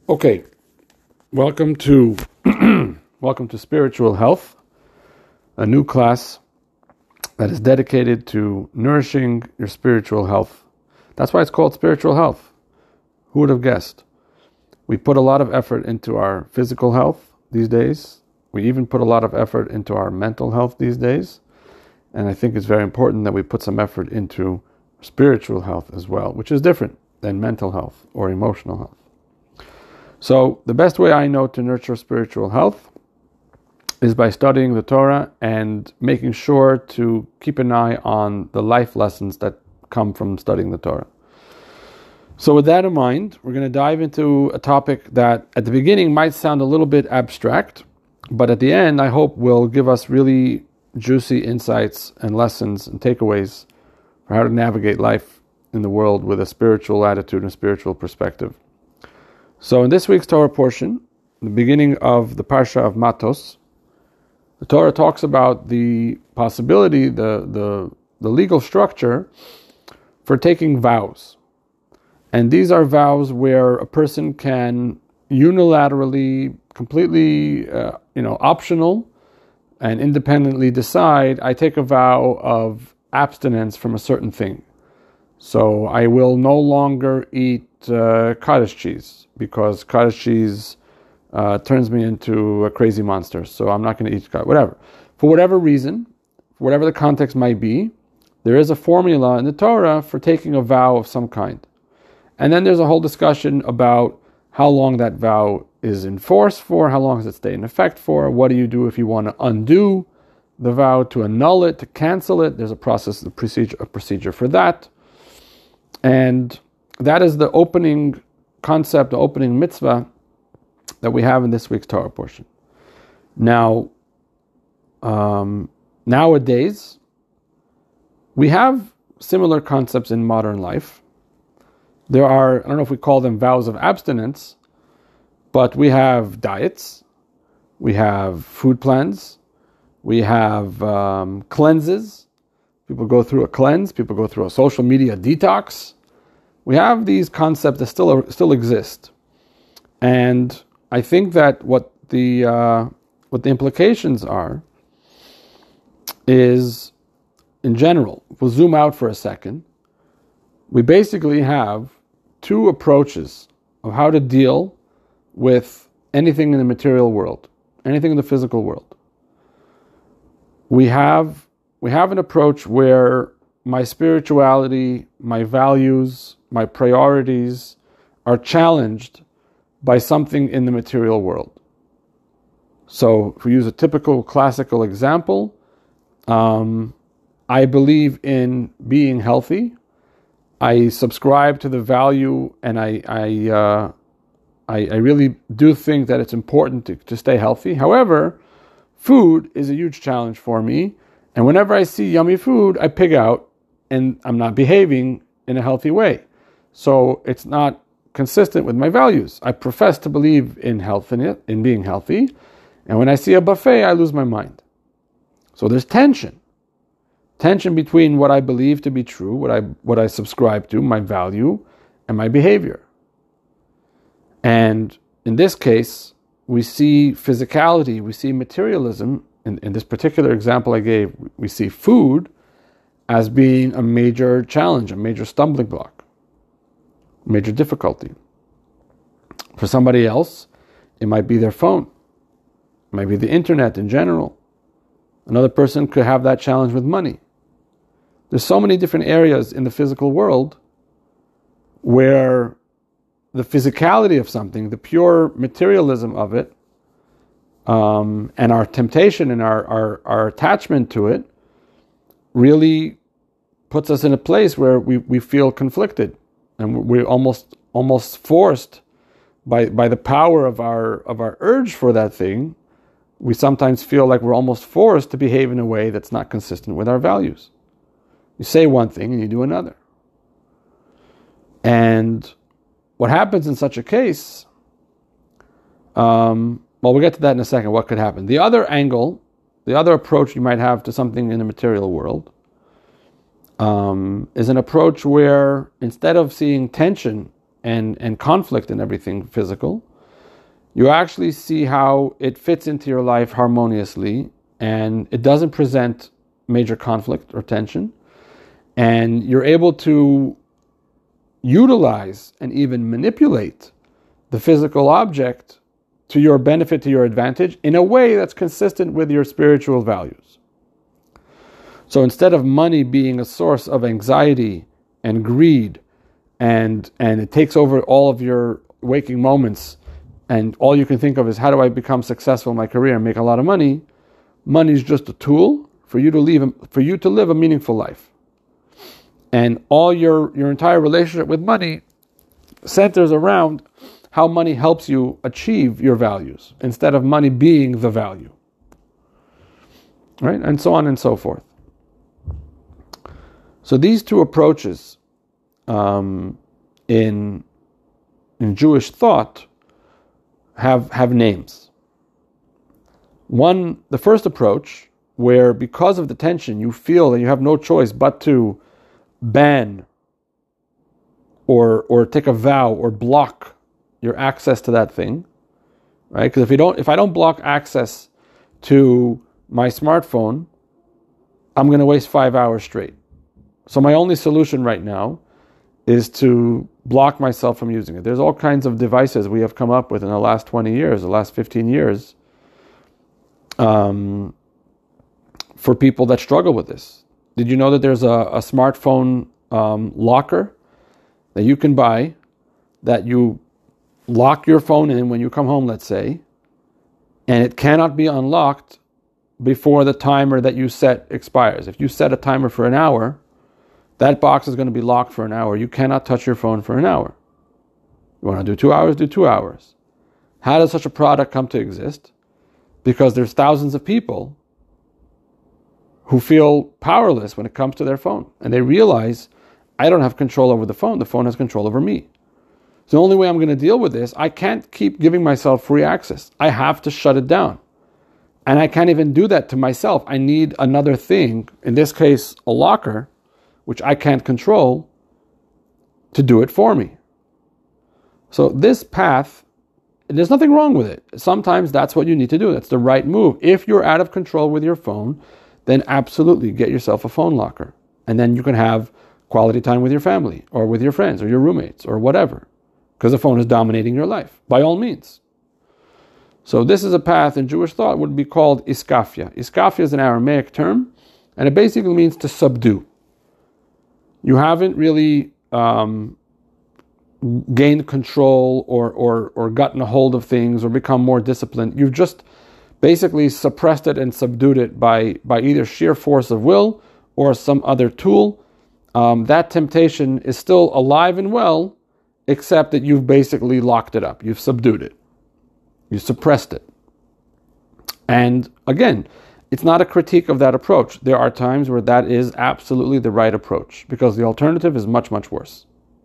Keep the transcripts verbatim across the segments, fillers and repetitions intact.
Okay, welcome to welcome to Spiritual Health, a new class that is dedicated to nourishing your spiritual health. That's why it's called Spiritual Health. Who would have guessed? We put a lot of effort into our physical health these days. We even put a lot of effort into our mental health these days. And I think it's very important that we put some effort into spiritual health as well, which is different than mental health or emotional health. So the best way I know to nurture spiritual health is by studying the Torah and making sure to keep an eye on the life lessons that come from studying the Torah. So with that in mind, we're going to dive into a topic that at the beginning might sound a little bit abstract, but at the end I hope will give us really juicy insights and lessons and takeaways for how to navigate life in the world with a spiritual attitude and a spiritual perspective. So in this week's Torah portion, the beginning of the Parsha of Matos, the Torah talks about the possibility, the, the, the legal structure for taking vows. And these are vows where a person can unilaterally, completely, uh, you know, optional and independently decide, I take a vow of abstinence from a certain thing. So I will no longer eat uh, cottage cheese because cottage cheese uh, turns me into a crazy monster. So I'm not going to eat cottage, whatever. For whatever reason, for whatever the context might be, there is a formula in the Torah for taking a vow of some kind. And then there's a whole discussion about how long that vow is in force for, how long does it stay in effect for, what do you do if you want to undo the vow, to annul it, to cancel it. There's a process, a procedure, a procedure for that. And that is the opening concept, the opening mitzvah that we have in this week's Torah portion. Now, um, nowadays, we have similar concepts in modern life. There are, I don't know if we call them vows of abstinence, but we have diets, we have food plans, we have um, cleanses. People go through a cleanse. People go through a social media detox. We have these concepts that still still exist, and I think that what the uh, what the implications are is, in general, if we'll zoom out for a second, we basically have two approaches of how to deal with anything in the material world, anything in the physical world. We have We have an approach where my spirituality, my values, my priorities are challenged by something in the material world. So if we use a typical classical example, um, I believe in being healthy. I subscribe to the value, and I I, uh, I, I really do think that it's important to, to stay healthy. However, food is a huge challenge for me. And whenever I see yummy food, I pig out and I'm not behaving in a healthy way. So it's not consistent with my values. I profess to believe in health, in it, in being healthy. And when I see a buffet, I lose my mind. So there's tension. Tension between what I believe to be true, what I what I subscribe to, my value, and my behavior. And in this case, we see physicality, we see materialism. In, in this particular example I gave, we see food as being a major challenge, a major stumbling block, major difficulty. For somebody else, it might be their phone, it might be the internet in general. Another person could have that challenge with money. There's so many different areas in the physical world where the physicality of something, the pure materialism of it, Um, and our temptation and our, our, our attachment to it really puts us in a place where we, we feel conflicted, and we're almost almost forced by by the power of our of our urge for that thing. We sometimes feel like we're almost forced to behave in a way that's not consistent with our values. You say one thing and you do another. And what happens in such a case, um, well, we'll get to that in a second, what could happen. The other angle, the other approach you might have to something in the material world um, is an approach where instead of seeing tension and, and conflict in everything physical, you actually see how it fits into your life harmoniously, and it doesn't present major conflict or tension, and you're able to utilize and even manipulate the physical object to your benefit, to your advantage, in a way that's consistent with your spiritual values. So instead of money being a source of anxiety and greed, and and it takes over all of your waking moments, and all you can think of is, how do I become successful in my career and make a lot of money? Money is just a tool for you to live for you to live a meaningful life. And all your, your entire relationship with money centers around how money helps you achieve your values, instead of money being the value. Right? And so on and so forth. So these two approaches um, in, in Jewish thought have, have names. One, the first approach, where because of the tension you feel that you have no choice but to ban or or take a vow or block your access to that thing, right? Because if you don't, if I don't block access to my smartphone, I'm going to waste five hours straight. So my only solution right now is to block myself from using it. There's all kinds of devices we have come up with in the last twenty years, the last fifteen years, um, for people that struggle with this. Did you know that there's a, a smartphone um, locker that you can buy, that you lock your phone in when you come home, let's say, and it cannot be unlocked before the timer that you set expires. If you set a timer for an hour, that box is going to be locked for an hour. You cannot touch your phone for an hour. You want to do two hours, do two hours. How does such a product come to exist? Because there's thousands of people who feel powerless when it comes to their phone. And they realize, I don't have control over the phone. The phone has control over me. So the only way I'm going to deal with this, I can't keep giving myself free access. I have to shut it down. And I can't even do that to myself. I need another thing, in this case, a locker, which I can't control, to do it for me. So this path, there's nothing wrong with it. Sometimes that's what you need to do. That's the right move. If you're out of control with your phone, then absolutely get yourself a phone locker. And then you can have quality time with your family or with your friends or your roommates or whatever, because the phone is dominating your life, by all means. So this is a path in Jewish thought would be called iskafia. Iskafia is an Aramaic term, and it basically means to subdue. You haven't really um, gained control or, or, or gotten a hold of things or become more disciplined. You've just basically suppressed it and subdued it by, by either sheer force of will or some other tool. Um, that temptation is still alive and well, except that you've basically locked it up. You've subdued it. You suppressed it. And again, it's not a critique of that approach. There are times where that is absolutely the right approach, because the alternative is much, much worse.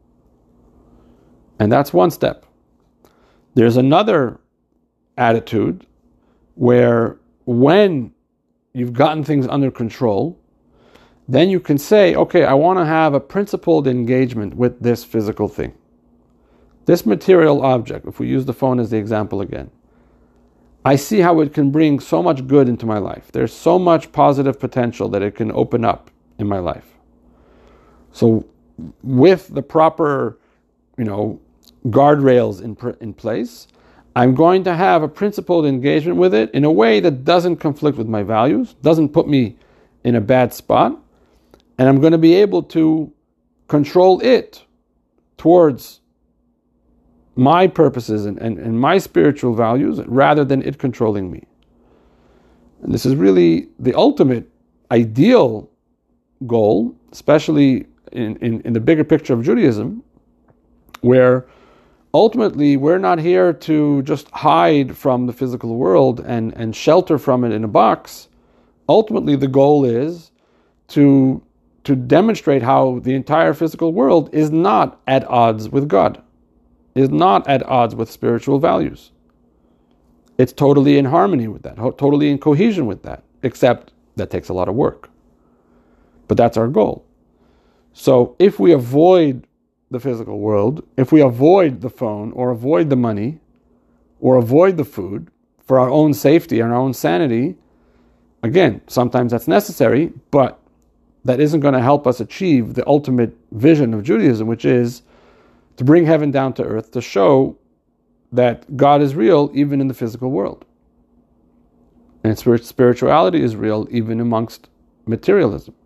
And that's one step. There's another attitude where when you've gotten things under control, then you can say, okay, I want to have a principled engagement with this physical thing. This material object, if we use the phone as the example again, I see how it can bring so much good into my life. There's so much positive potential that it can open up in my life. So with the proper, you know, guardrails in, in place, I'm going to have a principled engagement with it in a way that doesn't conflict with my values, doesn't put me in a bad spot, and I'm going to be able to control it towards my purposes and, and, and my spiritual values rather than it controlling me. And this is really the ultimate ideal goal, especially in, in, in the bigger picture of Judaism, where ultimately we're not here to just hide from the physical world and, and shelter from it in a box. Ultimately the goal is to, to demonstrate how the entire physical world is not at odds with God, is not at odds with spiritual values. It's totally in harmony with that, totally in cohesion with that, except that takes a lot of work. But that's our goal. So if we avoid the physical world, if we avoid the phone or avoid the money, or avoid the food for our own safety and our own sanity, again, sometimes that's necessary, but that isn't going to help us achieve the ultimate vision of Judaism, which is to bring heaven down to earth, to show that God is real even in the physical world. And spirituality is real even amongst materialism.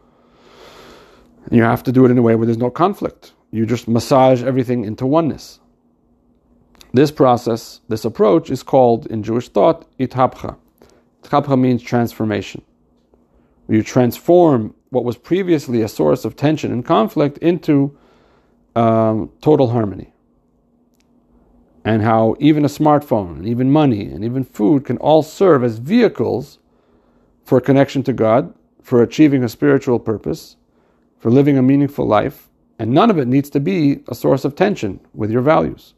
You have to do it in a way where there's no conflict. You just massage everything into oneness. This process, this approach, is called in Jewish thought ithabcha. Ithabcha means transformation. You transform what was previously a source of tension and conflict into um, total harmony. And how even a smartphone, and even money, and even food can all serve as vehicles for connection to God, for achieving a spiritual purpose, for living a meaningful life, and none of it needs to be a source of tension with your values.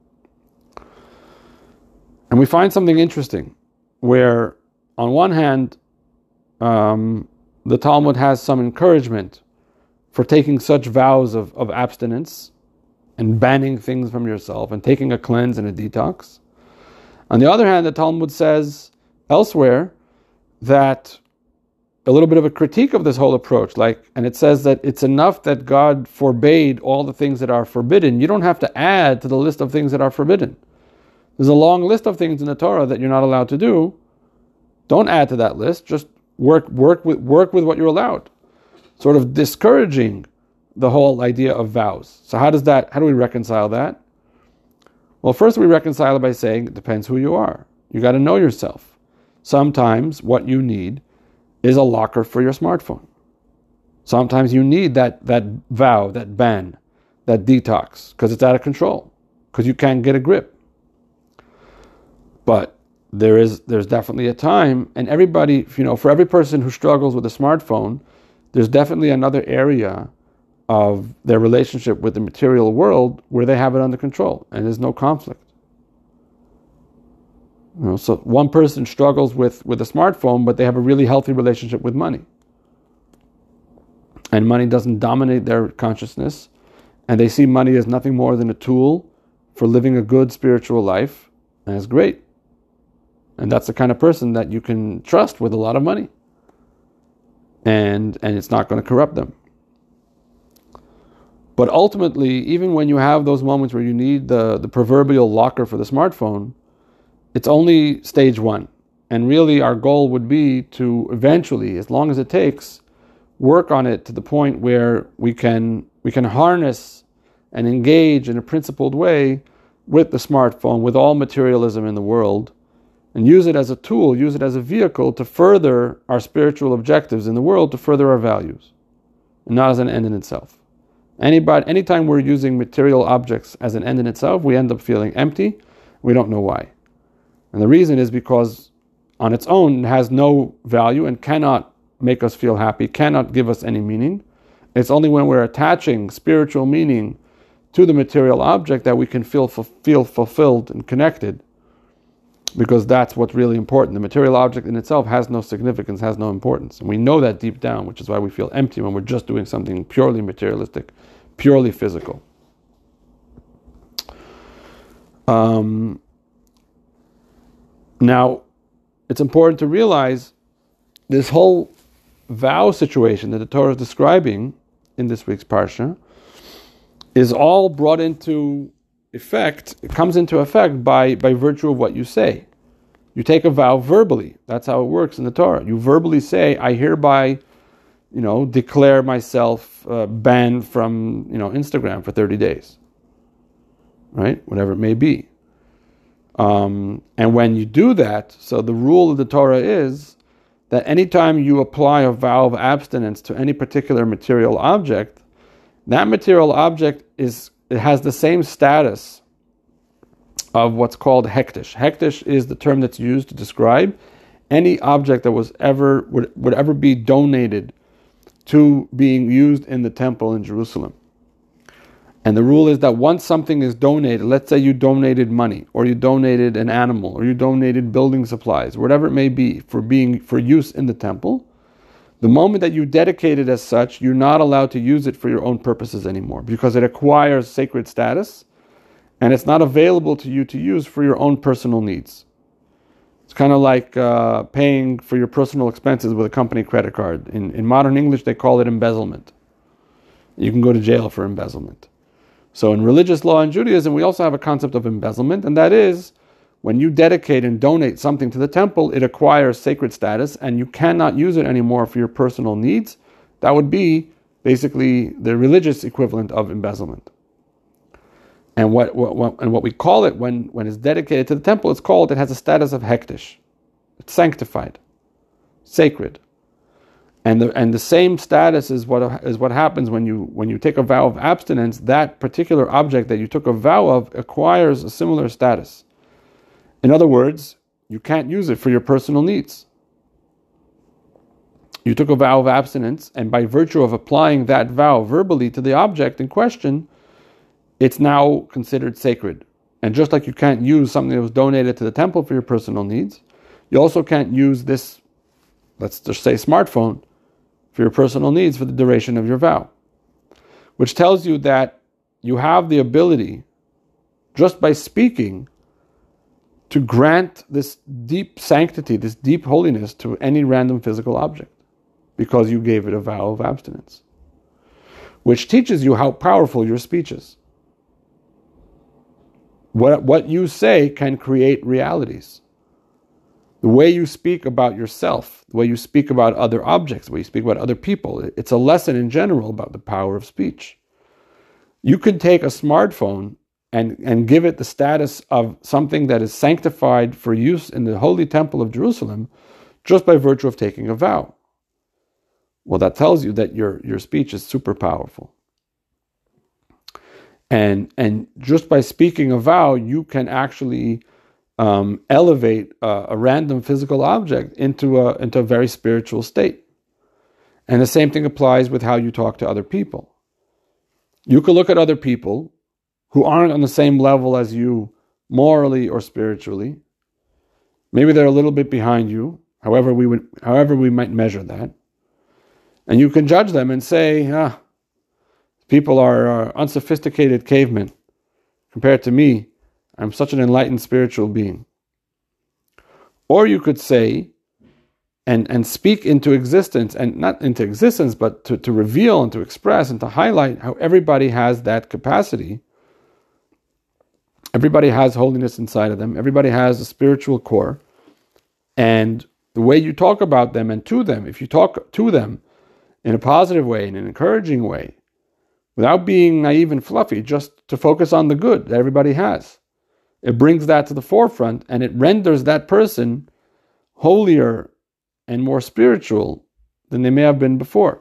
And we find something interesting, where on one hand, um, the Talmud has some encouragement for taking such vows of, of abstinence and banning things from yourself and taking a cleanse and a detox. On the other hand, the Talmud says elsewhere that a little bit of a critique of this whole approach, like, and it says that it's enough that God forbade all the things that are forbidden. You don't have to add to the list of things that are forbidden. There's a long list of things in the Torah that you're not allowed to do. Don't add to that list. Just work, work with, work with what you're allowed. Sort of discouraging the whole idea of vows. So how does that? How do we reconcile that? Well, first we reconcile it by saying it depends who you are. You got to know yourself. Sometimes what you need is a locker for your smartphone. Sometimes you need that that vow, that ban, that detox, because it's out of control, because you can't get a grip. But there is there's definitely a time, and everybody, you know, for every person who struggles with a smartphone, there's definitely another area of their relationship with the material world where they have it under control and there's no conflict. You know, so one person struggles with, with a smartphone, but they have a really healthy relationship with money. And money doesn't dominate their consciousness, and they see money as nothing more than a tool for living a good spiritual life, and it's great. And that's the kind of person that you can trust with a lot of money. And and it's not going to corrupt them. But ultimately, even when you have those moments where you need the, the proverbial locker for the smartphone, it's only stage one. And really our goal would be to eventually, as long as it takes, work on it to the point where we can we can harness and engage in a principled way with the smartphone, with all materialism in the world, and use it as a tool, use it as a vehicle to further our spiritual objectives in the world, to further our values, and not as an end in itself. Anybody, anytime we're using material objects as an end in itself, we end up feeling empty. We don't know why. And the reason is because on its own it has no value and cannot make us feel happy, cannot give us any meaning. It's only when we're attaching spiritual meaning to the material object that we can feel feel fulfilled and connected, because that's what's really important. The material object in itself has no significance, has no importance. And we know that deep down, which is why we feel empty when we're just doing something purely materialistic, purely physical. Um, now, it's important to realize this whole vow situation that the Torah is describing in this week's Parsha is all brought into effect, it comes into effect by, by virtue of what you say. You take a vow verbally. That's how it works in the Torah. You verbally say, I hereby, you know, declare myself uh, banned from, you know, Instagram for thirty days. Right? Whatever it may be. Um, and when you do that, so the rule of the Torah is that anytime you apply a vow of abstinence to any particular material object, that material object is it has the same status of what's called hektish. Hektish is the term that's used to describe any object that was ever would, would ever be donated to being used in the temple in Jerusalem. And the rule is that once something is donated, let's say you donated money, or you donated an animal, or you donated building supplies, whatever it may be, for being for use in the temple, the moment that you dedicate it as such, you're not allowed to use it for your own purposes anymore, because it acquires sacred status, and it's not available to you to use for your own personal needs. It's kind of like uh, paying for your personal expenses with a company credit card. In, in modern English, they call it embezzlement. You can go to jail for embezzlement. So in religious law and Judaism, we also have a concept of embezzlement, and that is when you dedicate and donate something to the temple, it acquires sacred status, and you cannot use it anymore for your personal needs. That would be basically the religious equivalent of embezzlement. And what, what, what and what we call it when, when it's dedicated to the temple, it's called, it has a status of hektish. It's sanctified, sacred. And the and the same status is what is what happens when you when you take a vow of abstinence. That particular object that you took a vow of acquires a similar status. In other words, you can't use it for your personal needs. You took a vow of abstinence, and by virtue of applying that vow verbally to the object in question, it's now considered sacred. And just like you can't use something that was donated to the temple for your personal needs, you also can't use this, let's just say smartphone, for your personal needs for the duration of your vow. Which tells you that you have the ability, just by speaking, to grant this deep sanctity, this deep holiness to any random physical object, because you gave it a vow of abstinence. Which teaches you how powerful your speech is. What, what you say can create realities. The way you speak about yourself, the way you speak about other objects, the way you speak about other people, it's a lesson in general about the power of speech. You can take a smartphone and, and give it the status of something that is sanctified for use in the Holy Temple of Jerusalem just by virtue of taking a vow. Well, that tells you that your, your speech is super powerful. And, and just by speaking a vow, you can actually Um, elevate uh, a random physical object into a into a very spiritual state. And the same thing applies with how you talk to other people. You can look at other people who aren't on the same level as you morally or spiritually. Maybe they're a little bit behind you, however we would however we might measure that. And you can judge them and say, ah, people are uh, unsophisticated cavemen compared to me. I'm such an enlightened spiritual being. Or you could say, and, and speak into existence, and not into existence, but to, to reveal and to express and to highlight how everybody has that capacity. Everybody has holiness inside of them. Everybody has a spiritual core. And the way you talk about them and to them, if you talk to them in a positive way, in an encouraging way, without being naive and fluffy, just to focus on the good that everybody has, it brings that to the forefront, and it renders that person holier and more spiritual than they may have been before.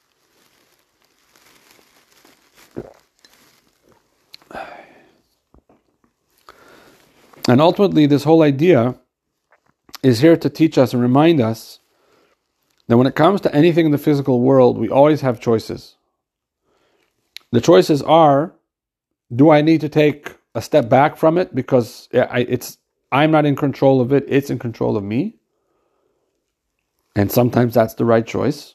And ultimately, this whole idea is here to teach us and remind us that when it comes to anything in the physical world, we always have choices. The choices are, do I need to take a step back from it because I, it's I'm not in control of it, it's in control of me? And sometimes that's the right choice.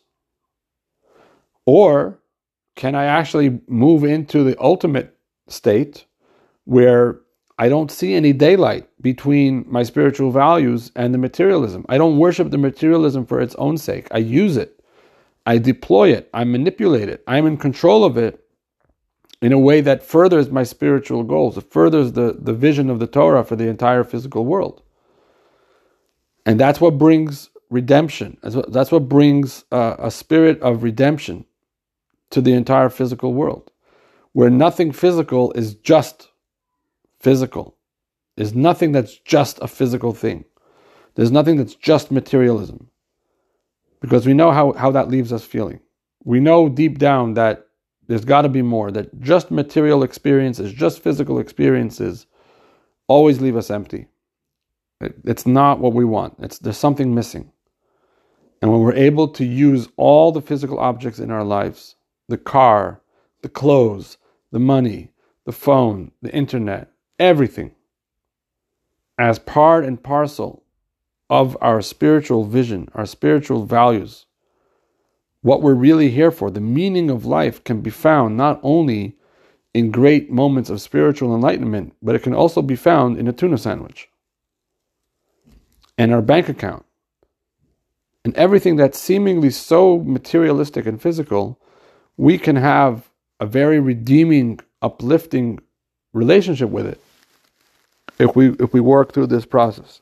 Or can I actually move into the ultimate state where I don't see any daylight between my spiritual values and the materialism? I don't worship the materialism for its own sake. I use it. I deploy it. I manipulate it. I'm in control of it in a way that furthers my spiritual goals. It furthers the, the vision of the Torah for the entire physical world. And that's what brings redemption. That's what, that's what brings uh, a spirit of redemption to the entire physical world, where nothing physical is just physical. There's nothing that's just a physical thing. There's nothing that's just materialism. Because we know how, how that leaves us feeling. We know deep down that there's got to be more, that just material experiences, just physical experiences always leave us empty. It, it's not what we want. It's, there's something missing. And when we're able to use all the physical objects in our lives, the car, the clothes, the money, the phone, the internet, everything, as part and parcel of our spiritual vision, our spiritual values, what we're really here for, the meaning of life, can be found not only in great moments of spiritual enlightenment, but it can also be found in a tuna sandwich and our bank account. And everything that's seemingly so materialistic and physical, we can have a very redeeming, uplifting relationship with it if we if we work through this process.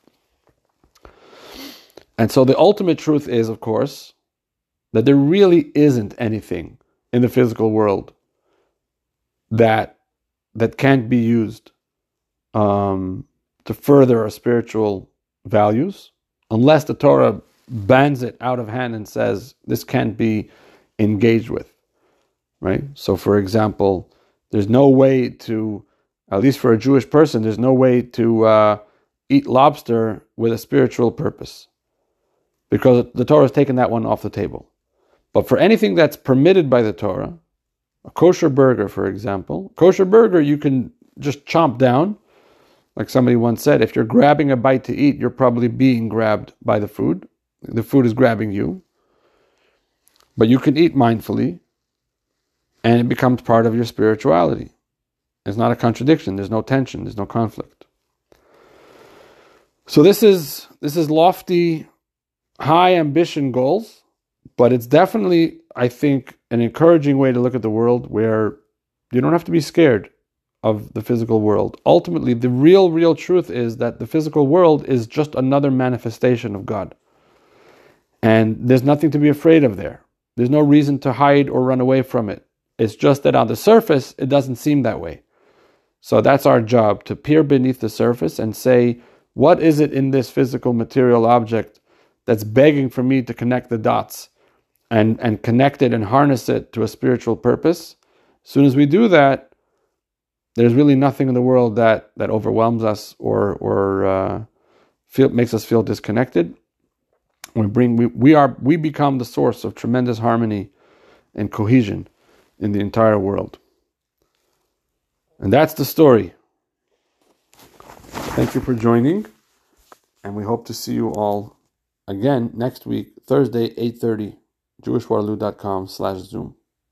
And so the ultimate truth is, of course, that there really isn't anything in the physical world that that can't be used um, to further our spiritual values, unless the Torah bans it out of hand and says this can't be engaged with, right? So, for example, there's no way to, at least for a Jewish person, there's no way to uh, eat lobster with a spiritual purpose, because the Torah has taken that one off the table. But for anything that's permitted by the Torah, a kosher burger, for example, kosher burger you can just chomp down. Like somebody once said, if you're grabbing a bite to eat, you're probably being grabbed by the food. The food is grabbing you. But you can eat mindfully, and it becomes part of your spirituality. It's not a contradiction. There's no tension. There's no conflict. So this is this is lofty, high ambition goals, but it's definitely, I think, an encouraging way to look at the world, where you don't have to be scared of the physical world. Ultimately, the real, real truth is that the physical world is just another manifestation of God. And there's nothing to be afraid of there. There's no reason to hide or run away from it. It's just that on the surface, it doesn't seem that way. So that's our job, to peer beneath the surface and say, what is it in this physical material object that's begging for me to connect the dots and, and connect it and harness it to a spiritual purpose? As soon as we do that, there's really nothing in the world that, that overwhelms us or or uh, feel, makes us feel disconnected. We bring we, we are we become the source of tremendous harmony and cohesion in the entire world. And that's the story. Thank you for joining, and we hope to see you all again next week, Thursday, eight thirty, jewish waterloo dot com slash Zoom.